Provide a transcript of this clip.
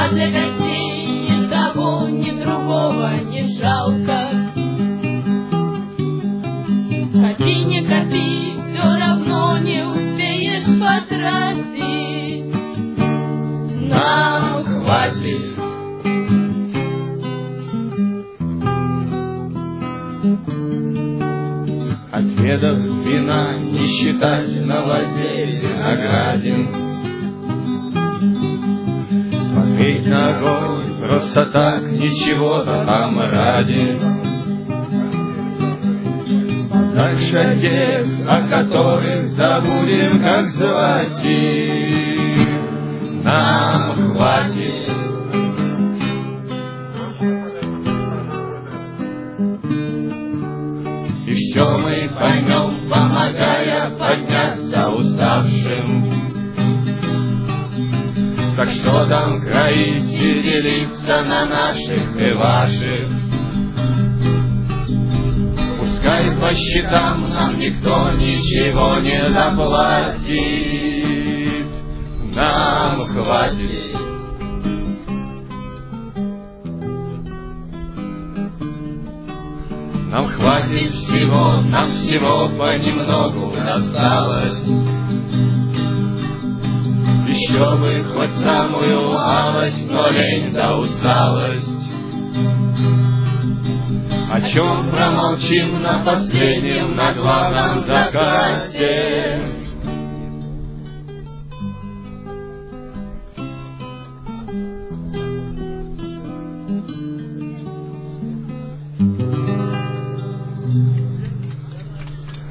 для гостей ни того, ни другого не жалко. Копи, не копи, все равно не успеешь потратить. Нам хватит. Отведав вина, не считать на воде виноградин. Смотреть на огонь просто так, ничего там ради. Дальше от тех, о которых забудем, как звать их, нам хватит. И все мы поймем, помогая подняться уставшим. Так что там кроить и делиться на наших и ваших? Пускай по счетам нам никто ничего не заплатит, нам хватит. Нам хватит всего, нам всего понемногу досталось. Еще бы хоть самую малость, но лень да усталость. О чем промолчим на последнем, на главном закате?